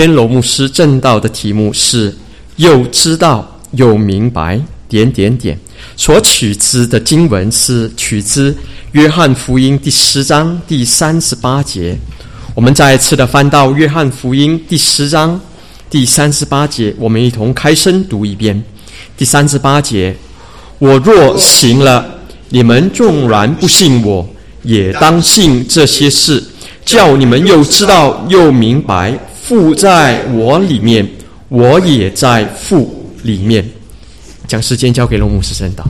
罗牧师正道的题目是又知道又明白……所取自的经文是取自约翰福音第10章第38节。我们再次的翻到约翰福音第10章第38节，我们一同开声读一遍。第38节：我若行了，你们纵然不信我，也当信这些事，叫你们又知道又明白，父在我里面，我也在父里面。将时间交给罗牧师宣导。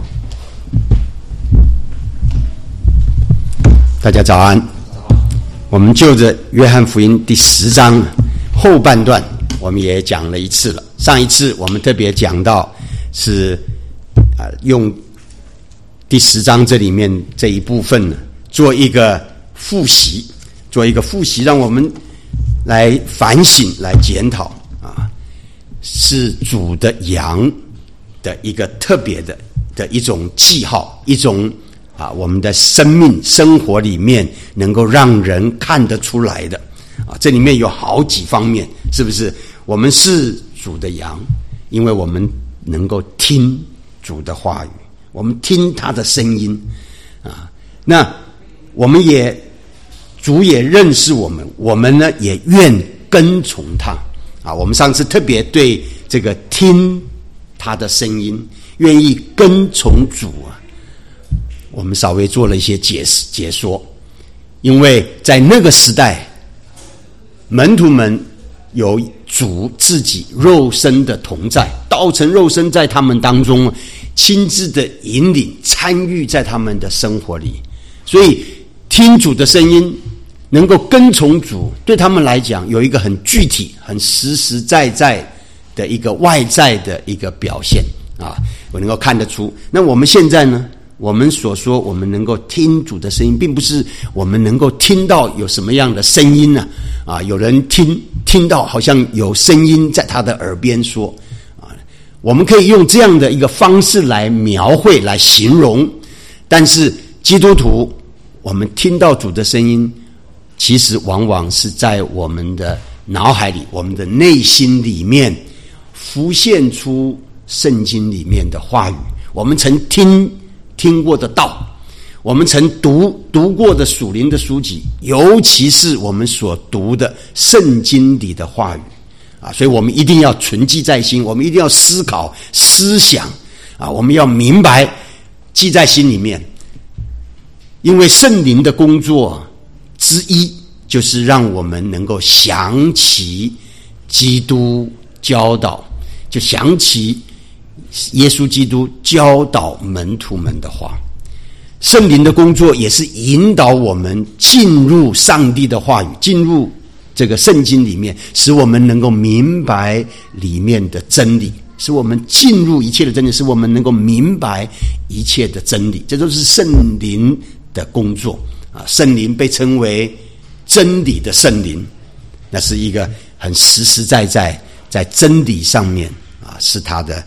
大家早安。我们就着约翰福音第10章后半段，我们也讲了一次了。上一次我们特别讲到是用第10章这里面这一部分呢，做一个复习，让我们来反省、来检讨是主的羊的一个特别的一种记号，一种我们的生命生活里面能够让人看得出来的这里面有好几方面，是不是？我们是主的羊，因为我们能够听主的话语，我们听他的声音那我们主也认识我们，我们呢也愿跟从他我们上次特别对这个听他的声音，愿意跟从主我们稍微做了一些解说。因为在那个时代，门徒们有主自己肉身的同在，道成肉身在他们当中，亲自的引领参与在他们的生活里，所以听主的声音，能够跟从主，对他们来讲有一个很具体很实实在在的一个外在的一个表现我能够看得出。那我们现在呢，我们所说我们能够听主的声音，并不是我们能够听到有什么样的声音呢有人听到好像有声音在他的耳边说我们可以用这样的一个方式来描绘来形容。但是基督徒，我们听到主的声音，其实往往是在我们的脑海里，我们的内心里面浮现出圣经里面的话语，我们曾听过的道，我们曾读过的属灵的书籍，尤其是我们所读的圣经里的话语所以我们一定要存记在心，我们一定要思考思想我们要明白，记在心里面。因为圣灵的工作之一，就是让我们能够想起基督教导，就想起耶稣基督教导门徒们的话。圣灵的工作也是引导我们进入上帝的话语，进入这个圣经里面，使我们能够明白里面的真理，使我们进入一切的真理，使我们能够明白一切的真理。这都是圣灵的工作圣灵被称为真理的圣灵，那是一个很实实在在在真理上面是他的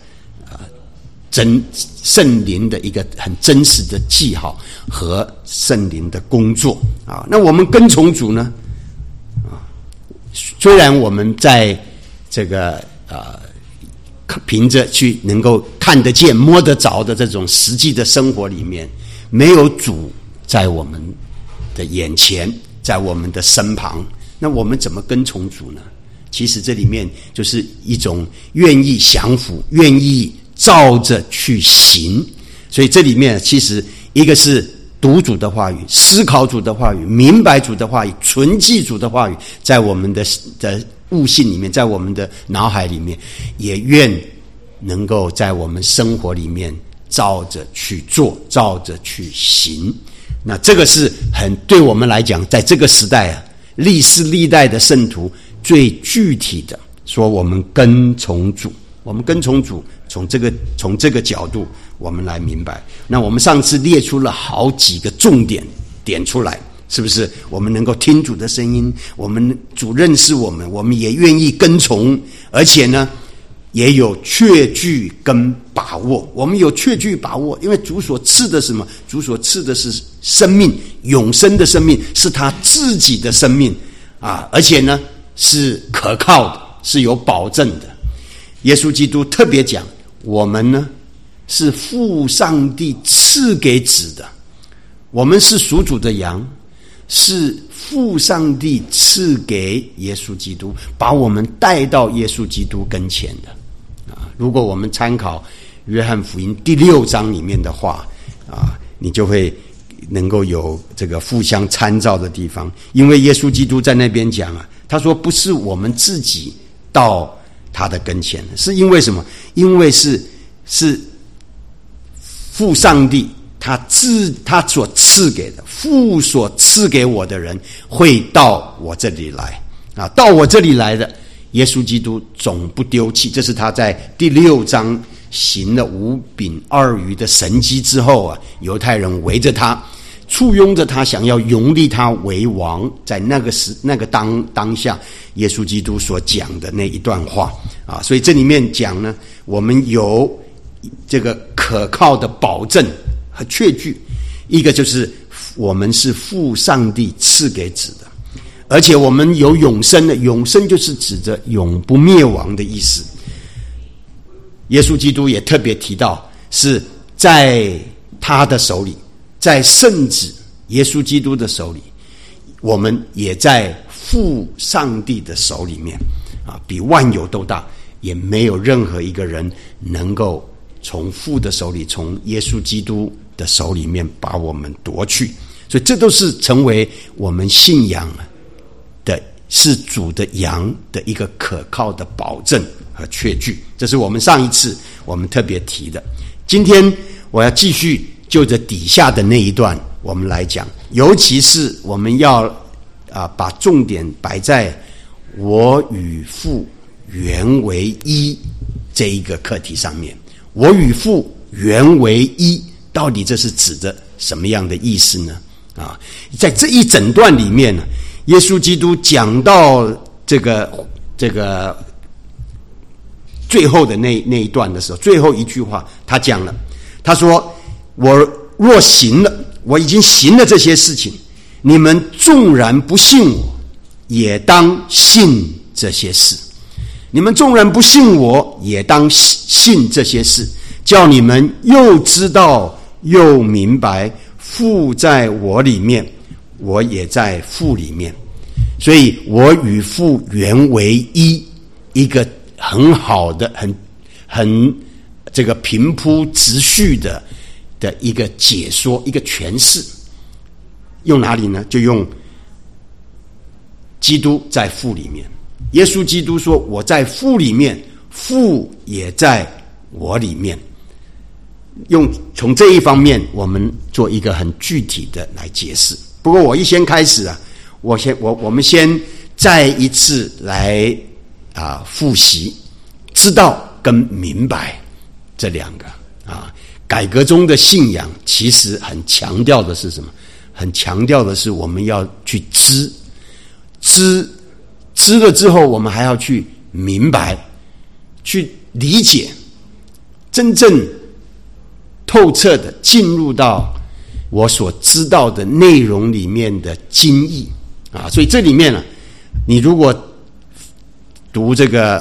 圣灵的一个很真实的记号和圣灵的工作那我们跟从主呢虽然我们在这个凭着去能够看得见摸得着的这种实际的生活里面，没有主在我们的眼前，在我们的身旁，那我们怎么跟从主呢？其实这里面就是一种愿意降服，愿意照着去行。所以这里面其实一个是读主的话语，思考主的话语，明白主的话语，存记主的话语，在我们的悟性里面，在我们的脑海里面，也愿能够在我们生活里面照着去做，照着去行。那这个是很对我们来讲，在这个时代历世历代的圣徒最具体的说，我们跟从主，我们跟从主，从这个角度我们来明白。那我们上次列出了好几个重点点出来，是不是？我们能够听主的声音，我们主认识我们，我们也愿意跟从，而且呢也有确据跟把握。我们有确据把握，因为主所赐的是什么？主所赐的是生命，永生的生命，是他自己的生命而且呢是可靠的， 是有保证的。耶稣基督特别讲，我们呢是父上帝赐给子的，我们是属主的羊，是父上帝赐给耶稣基督，把我们带到耶稣基督跟前的。如果我们参考约翰福音第6章里面的话，你就会能够有这个互相参照的地方。因为耶稣基督在那边讲他说不是我们自己到他的跟前，是因为什么？因为是父上帝他所赐给的，父所赐给我的人会到我这里来到我这里来的耶稣基督总不丢弃。这是他在第6章行了5饼2鱼的神迹之后犹太人围着他，簇拥着他，想要拥立他为王。在那个当下，耶稣基督所讲的那一段话所以这里面讲呢，我们有这个可靠的保证和确据。一个就是我们是父上帝赐给子的，而且我们有永生的，永生就是指着永不灭亡的意思。耶稣基督也特别提到，是在他的手里，在圣子耶稣基督的手里，我们也在父上帝的手里面比万有都大，也没有任何一个人能够从父的手里，从耶稣基督的手里面把我们夺去。所以这都是成为我们信仰的是主的羊的一个可靠的保证和确据。这是我们上一次我们特别提的。今天我要继续就着底下的那一段我们来讲，尤其是我们要把重点摆在我与父原为一这一个课题上面。我与父原为一，到底这是指着什么样的意思呢？在这一整段里面呢，耶稣基督讲到这个最后的那一段的时候，最后一句话他讲了，他说我若行了，我已经行了这些事情，你们纵然不信我，也当信这些事。你们纵然不信我，也当信这些事，叫你们又知道又明白，父在我里面，我也在父里面。所以我与父原为一，一个很好的很这个平铺直叙的一个解说，一个诠释。用哪里呢？就用基督在父里面。耶稣基督说我在父里面，父也在我里面。从这一方面我们做一个很具体的来解释。不过我一先开始我们先再一次来复习知道跟明白这两个改革中的信仰其实很强调的是什么？很强调的是我们要去知了之后，我们还要去明白，去理解，真正透彻的进入到我所知道的内容里面的精义所以这里面你如果读这个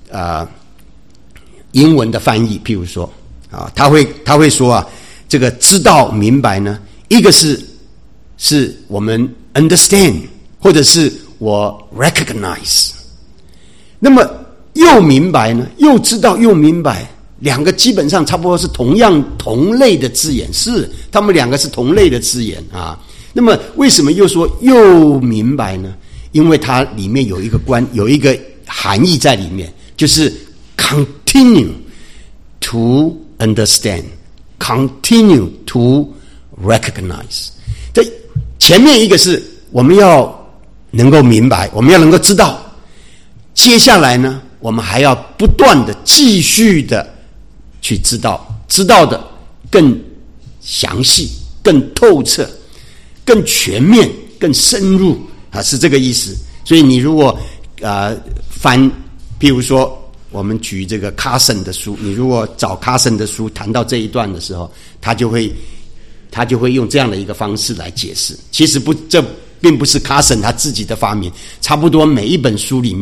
英文的翻译，譬如说他会说这个知道明白呢，一个是我们 understand， 或者是我 recognize。 那么又明白呢，又知道又明白，两个基本上差不多是同类的字眼，是他们两个是同类的字眼那么为什么又说又明白呢？因为它里面有一个含义在里面，就是 continue to understand， continue to recognize。 这前面一个是我们要能够明白，我们要能够知道，接下来呢我们还要不断的继续的去知道的更详细，更透彻，更全面，更深入是这个意思。所以你如果翻，譬如说我们举这个 Carson 的书，你如果找 Carson 的书谈到这一段的时候，他就会用这样的一个方式来解释。其实这并不是 Carson 他自己的发明，差不多每一本书里面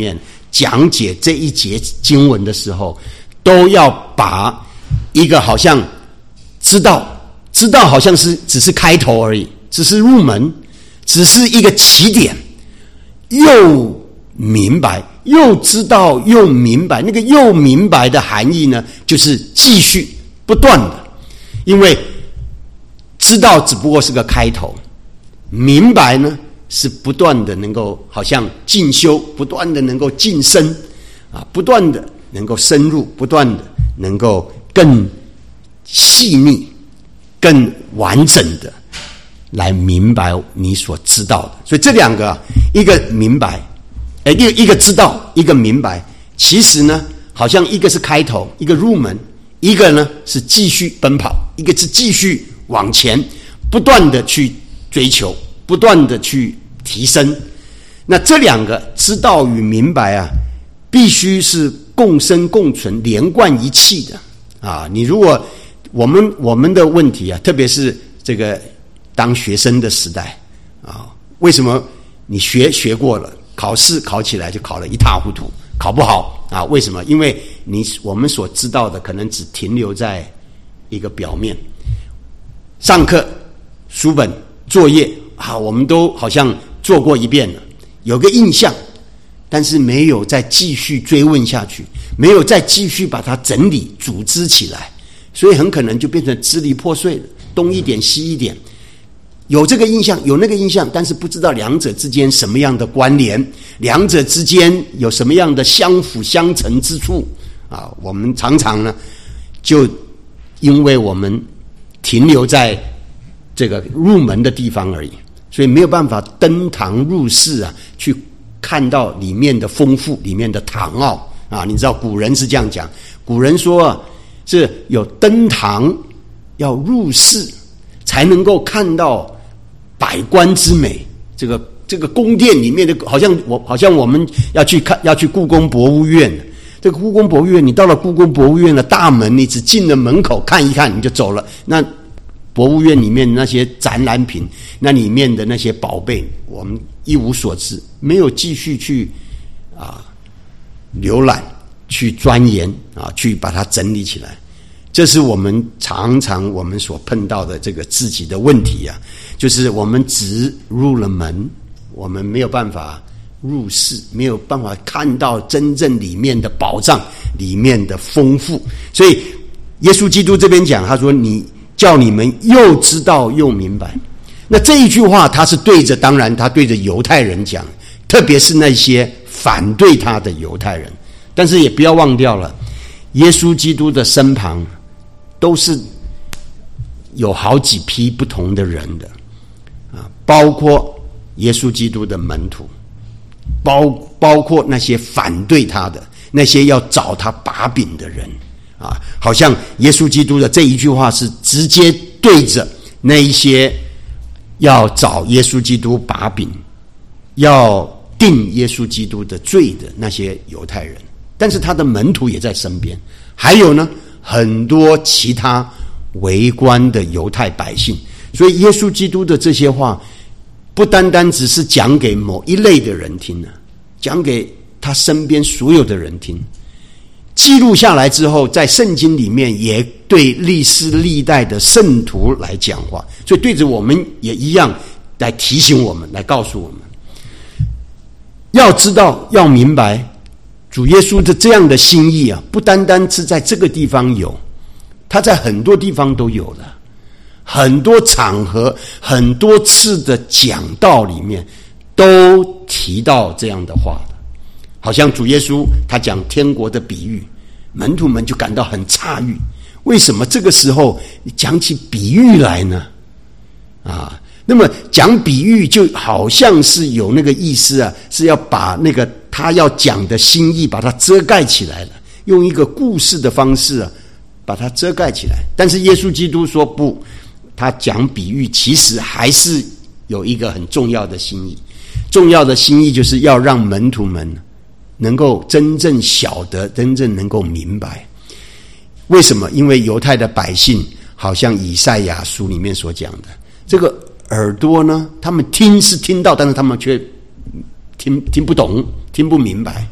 讲解这一节经文的时候，都要把一个好像知道好像是只是开头而已，只是入门，只是一个起点，又明白，又知道，又明白。那个又明白的含义呢，就是继续不断的，因为知道只不过是个开头，明白呢是不断的能够好像进修，不断的能够晋升不断的能够深入，不断的能够更细腻、更完整的来明白你所知道的。所以这两个一个明白，一个知道，一个明白，其实呢好像一个是开头，一个入门，一个呢是继续奔跑，一个是继续往前，不断的去追求，不断的去提升。那这两个知道与明白必须是共生共存、连贯一气的你如果我们的问题特别是这个当学生的时代为什么你学过了，考试考起来就考了一塌糊涂，考不好为什么？因为我们所知道的可能只停留在一个表面，上课书本作业我们都好像做过一遍了，有个印象，但是没有再继续追问下去，没有再继续把它整理组织起来，所以很可能就变成支离破碎了，东一点西一点，有这个印象有那个印象，但是不知道两者之间什么样的关联，两者之间有什么样的相辅相成之处我们常常呢就因为我们停留在这个入门的地方而已，所以没有办法登堂入室去看到里面的丰富，里面的堂奥你知道古人是这样讲，古人说是有登堂要入室才能够看到百官之美，这个宫殿里面的好像我们要去故宫博物院，这个故宫博物院，你到了故宫博物院的大门，你只进了门口看一看你就走了，那博物院里面那些展览品，那里面的那些宝贝，我们一无所知，没有继续去浏览，去钻研去把它整理起来。这是我们常常我们所碰到的这个自己的问题就是我们只入了门，我们没有办法入室，没有办法看到真正里面的宝藏，里面的丰富。所以耶稣基督这边讲，他说你叫你们又知道又明白。那这一句话他是当然他对着犹太人讲，特别是那些反对他的犹太人，但是也不要忘掉了，耶稣基督的身旁都是有好几批不同的人的包括耶稣基督的门徒，包括那些反对他的，那些要找他把柄的人好像耶稣基督的这一句话是直接对着那一些要找耶稣基督把柄，要定耶稣基督的罪的那些犹太人，但是他的门徒也在身边，还有呢很多其他围观的犹太百姓。所以耶稣基督的这些话不单单只是讲给某一类的人听讲给他身边所有的人听，记录下来之后在圣经里面也对历世历代的圣徒来讲话，所以对着我们也一样来提醒我们，来告诉我们要知道要明白主耶稣的这样的心意不单单是在这个地方有，他在很多地方都有了，很多场合很多次的讲道里面都提到这样的话的。好像主耶稣他讲天国的比喻，门徒们就感到很诧异，为什么这个时候讲起比喻来呢那么讲比喻就好像是有那个意思是要把那个他要讲的心意把它遮盖起来了，用一个故事的方式把它遮盖起来。但是耶稣基督说不，他讲比喻其实还是有一个很重要的心意，重要的心意就是要让门徒们能够真正晓得，真正能够明白。为什么？因为犹太的百姓好像以赛亚书里面所讲的，这个耳朵呢，他们听是听到，但是他们却听不懂，听不明白。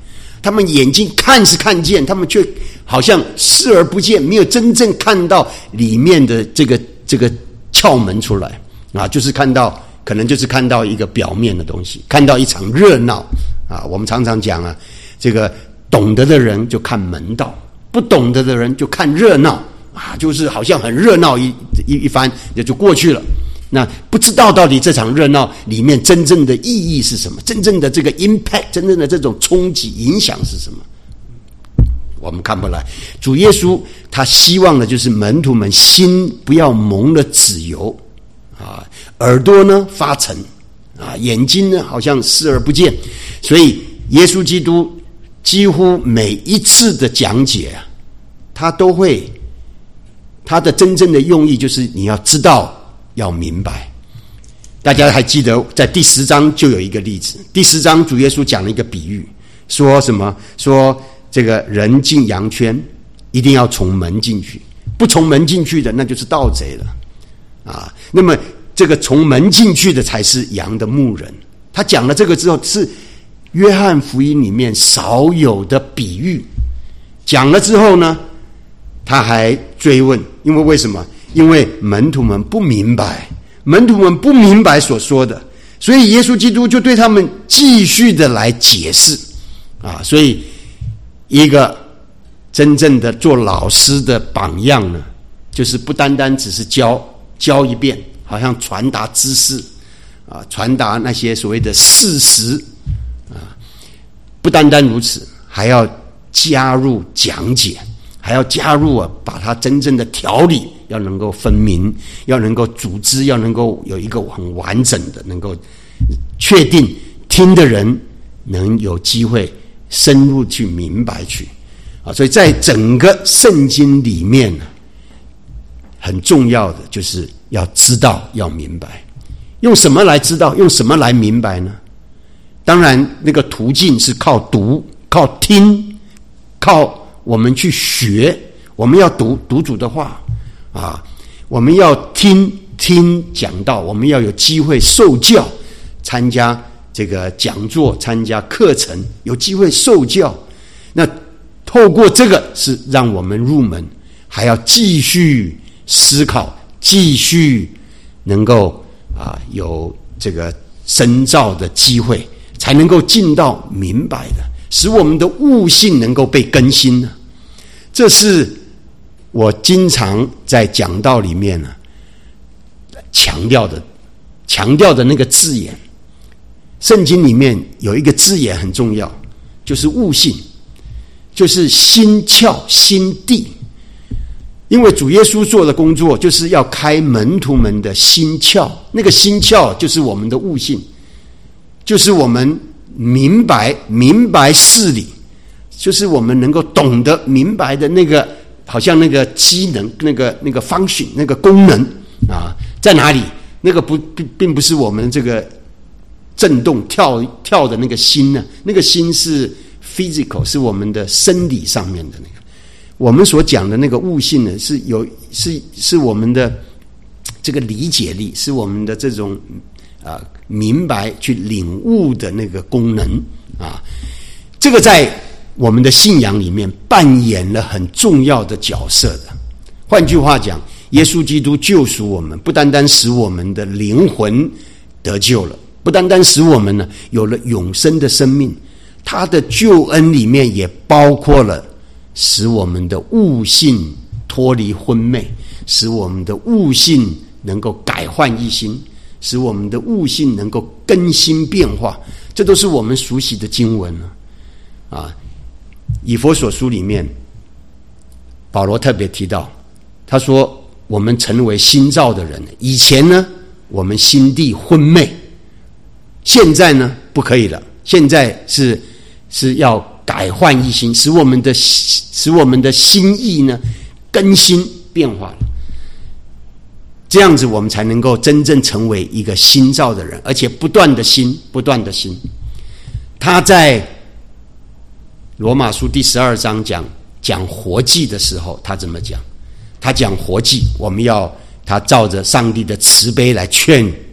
他们眼睛看是看见，他们却好像视而不见，没有真正看到里面的这个窍门出来啊，就是可能就是看到一个表面的东西，看到一场热闹啊。我们常常讲啊，这个懂得的人就看门道，不懂得的人就看热闹啊，就是好像很热闹一番也就过去了。那不知道到底这场热闹里面真正的意义是什么，真正的这个 impact， 真正的这种冲击影响是什么，我们看不来。主耶稣他希望的就是门徒们心不要蒙了脂油啊，耳朵呢发沉啊，眼睛呢好像视而不见。所以耶稣基督几乎每一次的讲解啊，他的真正的用意就是你要知道，要明白。大家还记得在第10章就有一个例子，第10章主耶稣讲了一个比喻，说什么？说这个人进羊圈一定要从门进去，不从门进去的那就是盗贼了啊。那么这个从门进去的才是羊的牧人。他讲了这个之后，是约翰福音里面少有的比喻。讲了之后呢，他还追问，因为为什么？因为门徒们不明白所说的，所以耶稣基督就对他们继续的来解释啊。所以一个真正的做老师的榜样呢，就是不单单只是教一遍，好像传达知识啊，传达那些所谓的事实啊，不单单如此，还要加入讲解，还要加入把它真正的条理要能够分明，要能够组织，要能够有一个很完整的，能够确定听的人能有机会深入去明白去啊。所以在整个圣经里面呢，很重要的就是要知道，要明白。用什么来知道？用什么来明白呢？当然那个途径是靠读，靠听，靠我们去学。我们要读主的话啊，我们要听讲道，我们要有机会受教，参加这个讲座，参加课程，有机会受教。那透过这个是让我们入门，还要继续思考，继续能够有这个深造的机会，才能够进到明白的，使我们的悟性能够被更新呢。这是我经常在讲道里面呢强调的那个字眼。圣经里面有一个字眼很重要，就是悟性，就是心窍心地。因为主耶稣做的工作就是要开门徒们的心窍，那个心窍就是我们的悟性，就是我们明白事理，就是我们能够懂得明白的那个，好像那个机能，那个 function， 那个功能啊，在哪里？那个并不是我们这个震动跳的那个心呢，那个心是 physical， 是我们的生理上面的那个。我们所讲的那个悟性呢，是我们的这个理解力，是我们的这种明白去领悟的那个功能啊。这个在我们的信仰里面扮演了很重要的角色的。换句话讲，耶稣基督救赎我们，不单单使我们的灵魂得救了，不单单使我们呢有了永生的生命，他的救恩里面也包括了使我们的悟性脱离昏昧，使我们的悟性能够改换一新，使我们的悟性能够更新变化。这都是我们熟悉的经文啊。以弗所书里面保罗特别提到，他说我们成为新造的人，以前呢我们心地昏昧，现在呢不可以了，现在是要改换一新，使我们的心意呢更新变化了。这样子我们才能够真正成为一个新造的人，而且不断的新。他在罗马书第12章讲活祭的时候，他怎么讲？他讲活祭，我们要他照着上帝的慈悲来劝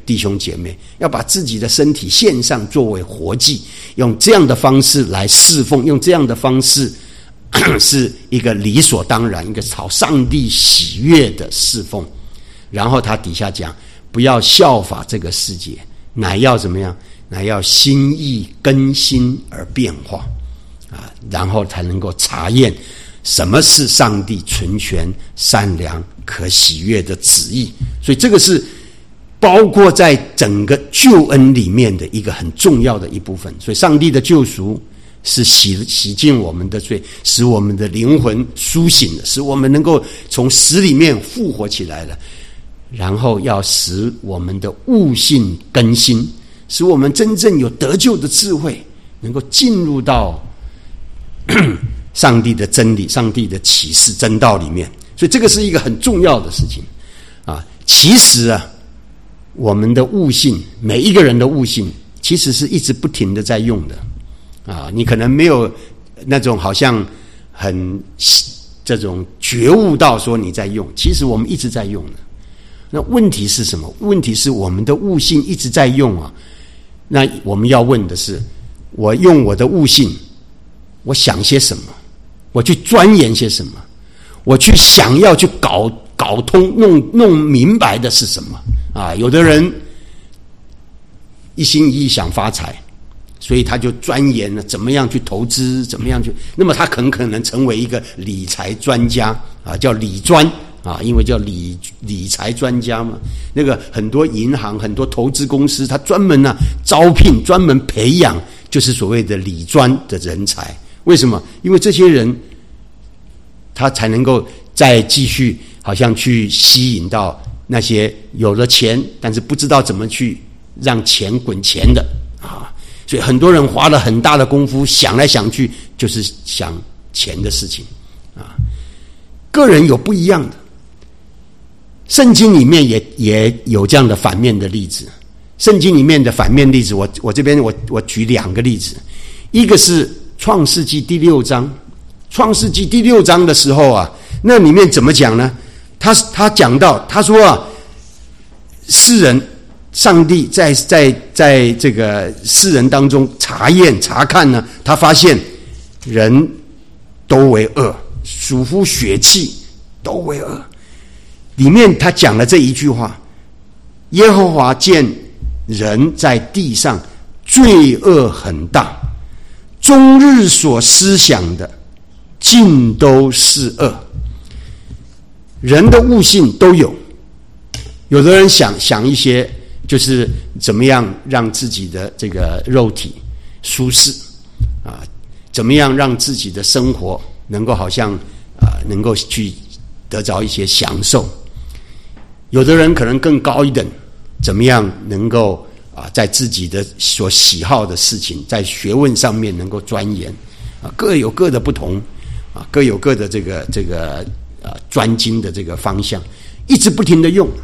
弟兄姐妹，要把自己的身体献上作为活祭，用这样的方式来侍奉，用这样的方式是一个理所当然，一个讨上帝喜悦的侍奉。然后他底下讲，不要效法这个世界，乃要怎么样？乃要心意更新而变化啊，然后才能够查验什么是上帝纯全、善良、可喜悦的旨意。所以这个是包括在整个救恩里面的一个很重要的一部分。所以上帝的救赎是洗净我们的罪，使我们的灵魂苏醒了，使我们能够从死里面复活起来了。然后要使我们的悟性更新，使我们真正有得救的智慧，能够进入到上帝的真理、上帝的启示真道里面。所以这个是一个很重要的事情啊。其实啊，我们的悟性，每一个人的悟性其实是一直不停的在用的啊。你可能没有那种好像很这种觉悟到说你在用，其实我们一直在用的。那问题是什么？问题是我们的悟性一直在用啊。那我们要问的是，我用我的悟性，我想些什么？我去钻研些什么？我去想要去搞通、弄明白的是什么啊？有的人一心一意想发财，所以他就钻研了怎么样去投资，怎么样去，那么他很可能成为一个理财专家啊，叫理专。啊，因为叫理财专家嘛，那个很多银行、很多投资公司，他专门招聘、专门培养，就是所谓的理专的人才。为什么？因为这些人，他才能够再继续，好像去吸引到那些有了钱，但是不知道怎么去让钱滚钱的啊。所以很多人花了很大的功夫，想来想去，就是想钱的事情啊。个人有不一样的。圣经里面也有这样的反面的例子。圣经里面的反面例子，我这边我举两个例子。一个是创世纪第6章，创世纪第6章的时候啊，那里面怎么讲呢？他讲到，他说啊，世人，上帝在这个世人当中查看呢，他发现人都为恶，属乎血气，都为恶。里面他讲了这一句话：耶和华见人在地上罪恶很大，终日所思想的尽都是恶。人的悟性都有，有的人想一些就是怎么样让自己的这个肉体舒适啊，怎么样让自己的生活能够好像能够去得着一些享受。有的人可能更高一等，怎么样能够在自己的所喜好的事情，在学问上面能够钻研啊，各有各的不同啊，各有各的这个专精的这个方向，一直不停的用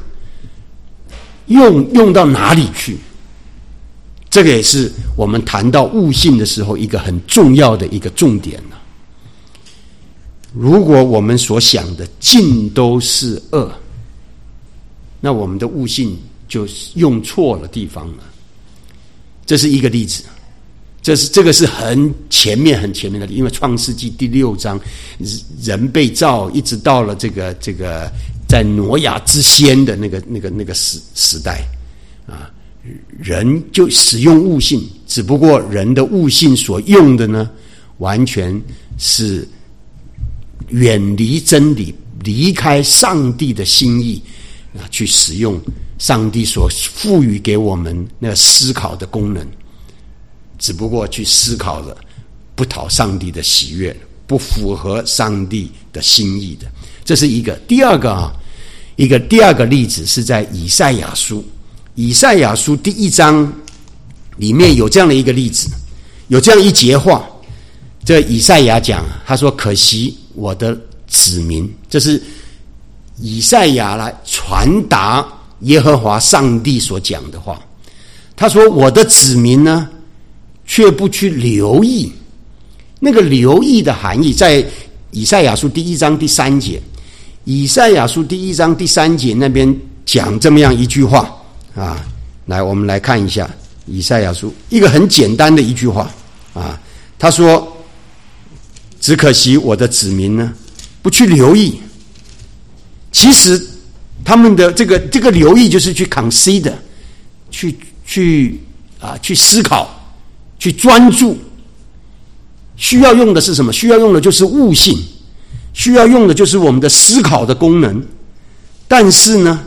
到哪里去？这个也是我们谈到悟性的时候一个很重要的一个重点了。如果我们所想的尽都是恶，那我们的悟性就用错了地方了。这是一个例子，这个是很前面的，因为创世纪第6章，人被造一直到了这个在挪亚之先的那个时代啊，人就使用悟性，只不过人的悟性所用的呢，完全是远离真理，离开上帝的心意啊，去使用上帝所赋予给我们那个思考的功能，只不过去思考了不讨上帝的喜悦，不符合上帝的心意的。这是一个。第二个例子是在以赛亚书第1章里面有这样的一个例子，有这样一节话。这以赛亚讲，他说：可惜我的子民，这是以赛亚来传达耶和华上帝所讲的话。他说：我的子民呢，却不去留意。那个留意的含义在以赛亚书第1章第3节。以赛亚书第1章第3节那边讲这么样一句话啊， 来，我们来看一下以赛亚书一个很简单的一句话啊，他说：“只可惜我的子民呢，不去留意。”其实他们的这个留意就是去 consider， 去思考，去专注。需要用的是什么？需要用的就是悟性，需要用的就是我们的思考的功能。但是呢，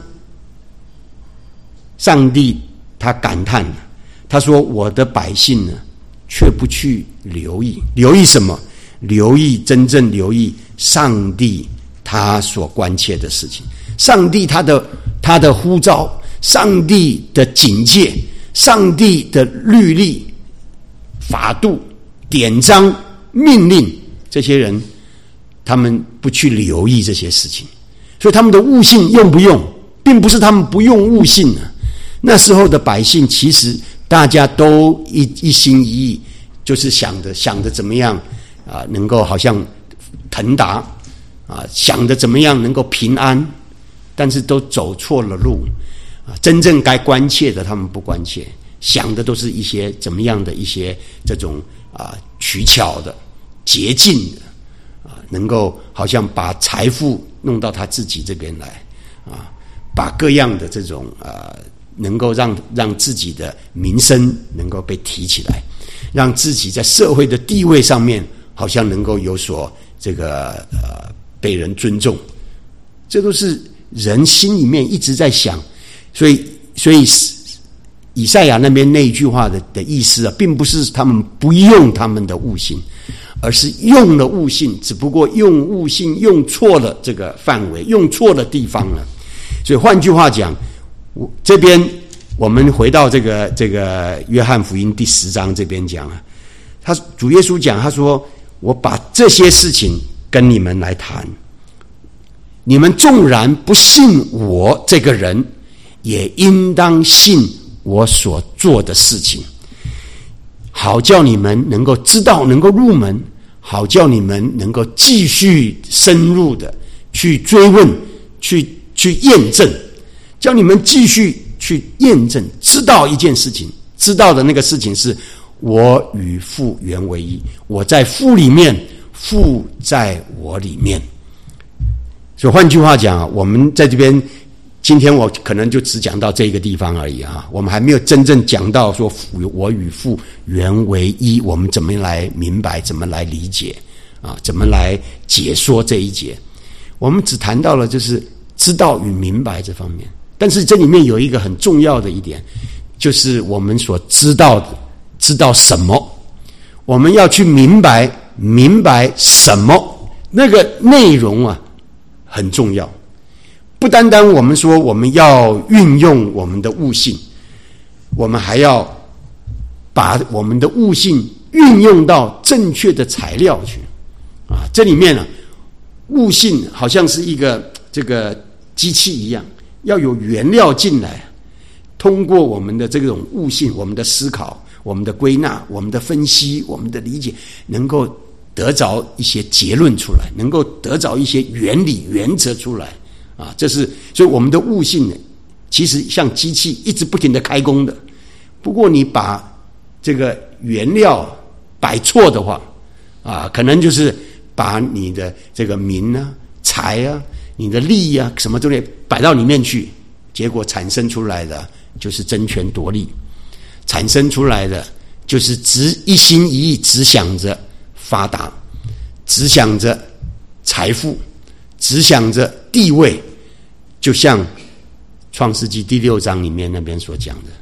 上帝他感叹了，他说：“我的百姓呢，却不去留意。留意什么？真正留意上帝他所关切的事情，上帝他的呼召，上帝的警戒，上帝的律例、法度、典章、命令，这些人他们不去留意这些事情，所以他们的悟性用不用，并不是他们不用悟性啊。那时候的百姓其实大家都一心一意，就是想着怎么样啊，能够好像腾达啊，想着怎么样能够平安，但是都走错了路啊。真正该关切的他们不关切，想的都是一些怎么样的一些这种取巧的、捷径的能够好像把财富弄到他自己这边来啊，把各样的这种能够让自己的名声能够被提起来，让自己在社会的地位上面好像能够有所这个被人尊重，这都是人心里面一直在想。所以以赛亚那边那一句话的意思啊，并不是他们不用他们的悟性，而是用了悟性，只不过用悟性用错了这个范围，用错了地方了。所以换句话讲，这边我们回到这个约翰福音第10章这边讲啊，主耶稣讲，他说：“我把这些事情跟你们来谈，你们纵然不信我这个人，也应当信我所做的事情，好叫你们能够知道，能够入门，好叫你们能够继续深入的去追问，去验证，叫你们继续去验证，知道一件事情，知道的那个事情是我与父原为一，我在父里面，父在我里面。”所以换句话讲，我们在这边今天我可能就只讲到这个地方而已啊，我们还没有真正讲到说我与父原为一，我们怎么来明白，怎么来理解啊，怎么来解说这一节。我们只谈到了就是知道与明白这方面，但是这里面有一个很重要的一点，就是我们所知道的，知道什么，我们要去明白什么，那个内容啊很重要。不单单我们说我们要运用我们的悟性，我们还要把我们的悟性运用到正确的材料去啊。这里面悟性好像是一个这个机器一样，要有原料进来，通过我们的这种悟性，我们的思考，我们的归纳，我们的分析，我们的理解，能够得着一些结论出来，能够得着一些原理原则出来啊。这是所以我们的悟性呢，其实像机器一直不停的开工的。不过你把这个原料摆错的话啊，可能就是把你的这个名啊、财啊、你的利啊什么东西摆到里面去，结果产生出来的就是争权夺利，产生出来的就是一心一意只想着发达，只想着财富，只想着地位，就像创世纪第6章里面那边所讲的，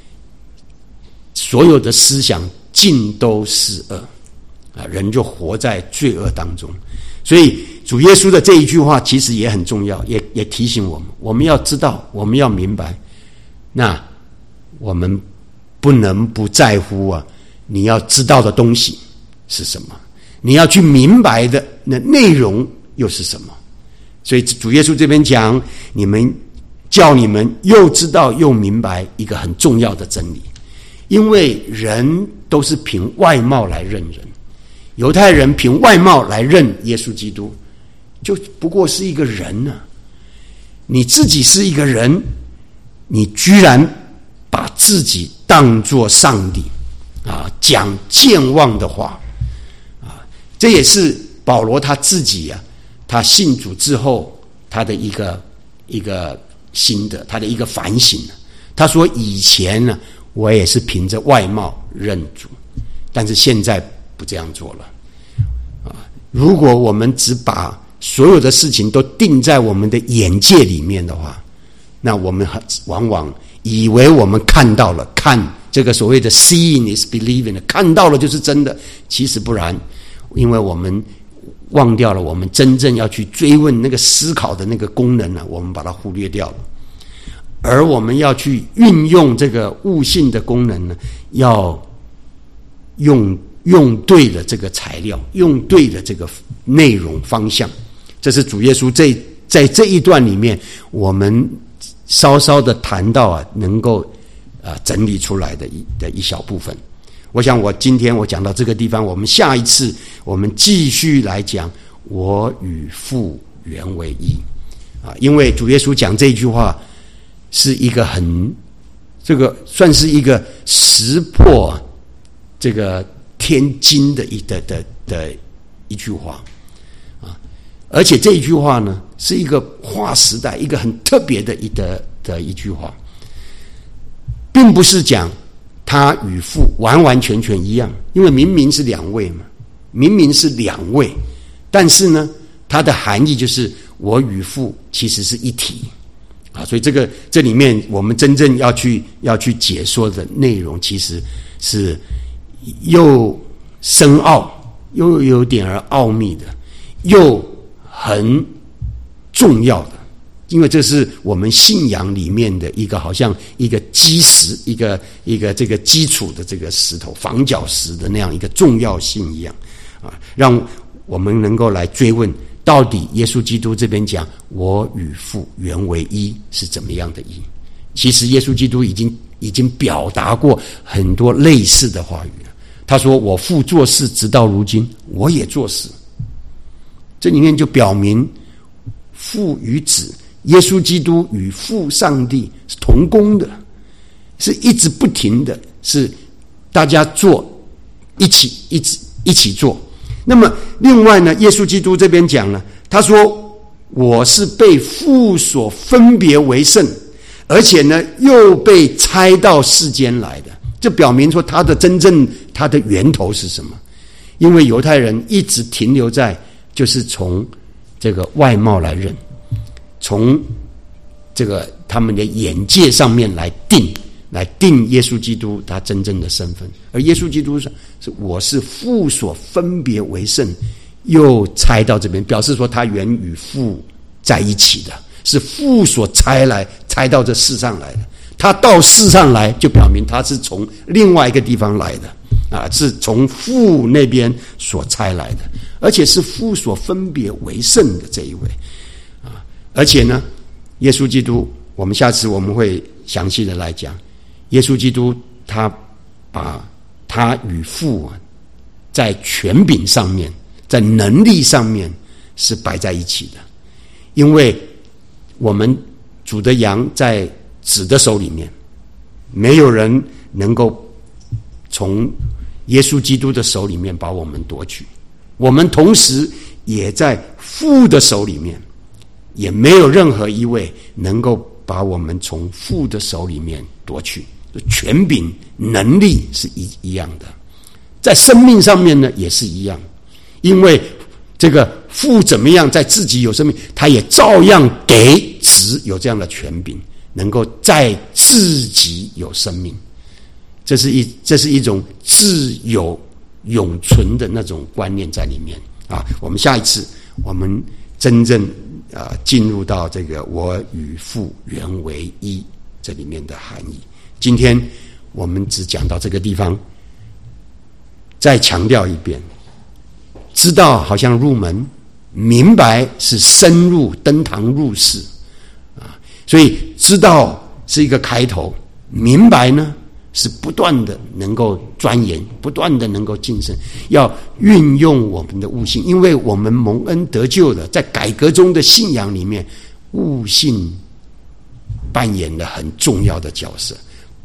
所有的思想尽都是恶啊，人就活在罪恶当中。所以主耶稣的这一句话其实也很重要，也提醒我们，我们要知道，我们要明白，那我们不能不在乎啊，你要知道的东西是什么，你要去明白的那内容又是什么。所以主耶稣这边讲，叫你们又知道又明白一个很重要的真理，因为人都是凭外貌来认人，犹太人凭外貌来认耶稣基督，就不过是一个人啊。你自己是一个人，你居然把自己当作上帝讲健忘的话这也是保罗他自己他信主之后他的一个心得，他的一个反省他说以前呢我也是凭着外貌认主，但是现在不这样做了如果我们只把所有的事情都定在我们的眼界里面的话，那我们往往以为我们看到了，看这个所谓的 seeing is believing， 看到了就是真的，其实不然，因为我们忘掉了我们真正要去追问那个思考的那个功能我们把它忽略掉了。而我们要去运用这个悟性的功能呢，要用对了这个材料，用对了这个内容方向。这是主耶稣在这一段里面我们稍稍的谈到能够整理出来的一小部分。我想今天我讲到这个地方，我们下一次我们继续来讲我与父原为一因为主耶稣讲这句话是一个这个算是一个识破这个天经的一句话而且这一句话呢是一个划时代一个很特别的一句话，并不是讲他与父完完全全一样，因为明明是两位嘛，明明是两位，但是呢它的含义就是我与父其实是一体所以这里面我们真正要去解说的内容其实是又深奥又有点儿奥秘的，又很重要的，因为这是我们信仰里面的一个好像一个基石，一个这个基础的这个石头，房角石的那样一个重要性一样让我们能够来追问到底耶稣基督这边讲我与父原为一是怎么样的一。其实耶稣基督已经表达过很多类似的话语了，他说我父做事直到如今我也做事，这里面就表明父与子，耶稣基督与父上帝是同工的，是一直不停的，是大家做一起做。那么另外呢，耶稣基督这边讲了，他说我是被父所分别为圣，而且呢又被差到世间来的，这表明说他的源头是什么？因为犹太人一直停留在就是从这个外貌来认，从这个他们的眼界上面来定耶稣基督他真正的身份。而耶稣基督是我是父所分别为圣，又差到这边，表示说他原与父在一起的，是父所差到这世上来的。他到世上来就表明他是从另外一个地方来的是从父那边所差来的，而且是父所分别为圣的这一位而且呢耶稣基督，我们下次我们会详细的来讲，耶稣基督他把他与父在权柄上面，在能力上面是摆在一起的。因为我们主的羊在子的手里面，没有人能够从耶稣基督的手里面把我们夺取，我们同时也在父的手里面，也没有任何一位能够把我们从父的手里面夺取。权柄能力是一样的，在生命上面呢也是一样，因为这个父怎么样在自己有生命，他也照样给子有这样的权柄，能够在自己有生命。这是一种自有永存的那种观念在里面我们下一次我们真正进入到这个我与父原为一这里面的含义。今天我们只讲到这个地方，再强调一遍，知道好像入门，明白是深入登堂入室所以知道是一个开头，明白呢是不断的能够钻研，不断的能够晋升，要运用我们的悟性，因为我们蒙恩得救的，在改革中的信仰里面，悟性扮演了很重要的角色，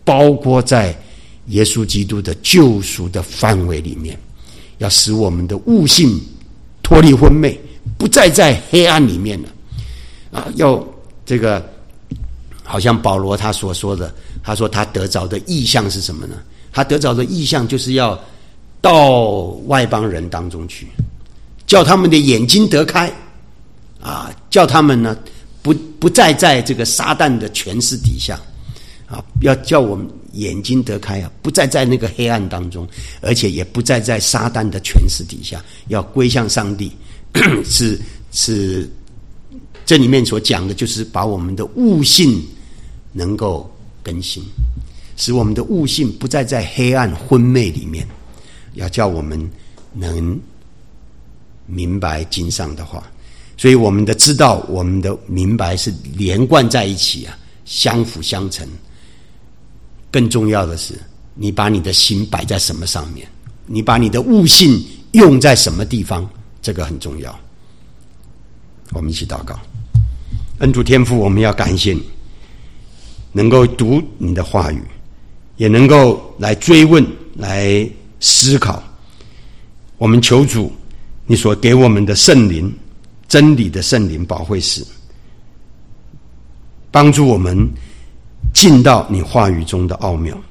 包括在耶稣基督的救赎的范围里面，要使我们的悟性脱离昏昧，不再在黑暗里面了。要这个，好像保罗他所说的，他说他得着的意象是什么呢？他得着的意象就是要到外邦人当中去，叫他们的眼睛得开，叫他们呢不再在这个撒旦的权势底下，要叫我们眼睛得开不再在那个黑暗当中，而且也不再在撒旦的权势底下，要归向上帝。是这里面所讲的，就是把我们的悟性能够更新，使我们的悟性不再在黑暗昏昧里面，要叫我们能明白经上的话。所以我们的知道，我们的明白是连贯在一起相辅相成。更重要的是，你把你的心摆在什么上面，你把你的悟性用在什么地方，这个很重要。我们一起祷告。恩主天父，我们要感谢你，能够读你的话语，也能够来追问，来思考。我们求主，你所给我们的圣灵，真理的圣灵保惠师，帮助我们进到你话语中的奥妙，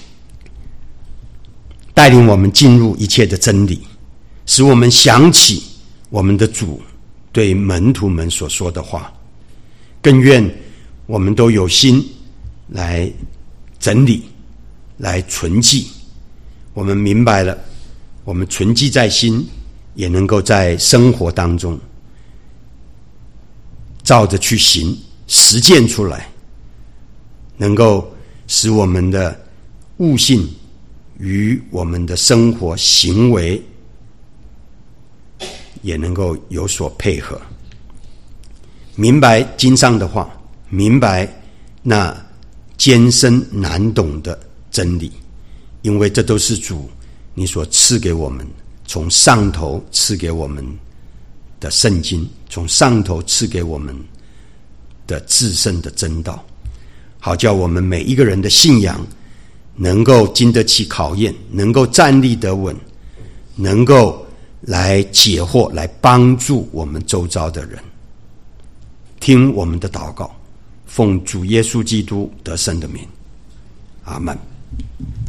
带领我们进入一切的真理，使我们想起我们的主对门徒们所说的话。更愿我们都有心来整理，来存记。我们明白了，我们存记在心，也能够在生活当中照着去行，实践出来，能够使我们的悟性与我们的生活行为也能够有所配合。明白经上的话，明白那艰深难懂的真理，因为这都是主你所赐给我们，从上头赐给我们的圣经，从上头赐给我们的至圣的真道，好叫我们每一个人的信仰能够经得起考验，能够站立得稳，能够来解惑，来帮助我们周遭的人。听我们的祷告，奉主耶稣基督得胜的名，阿们。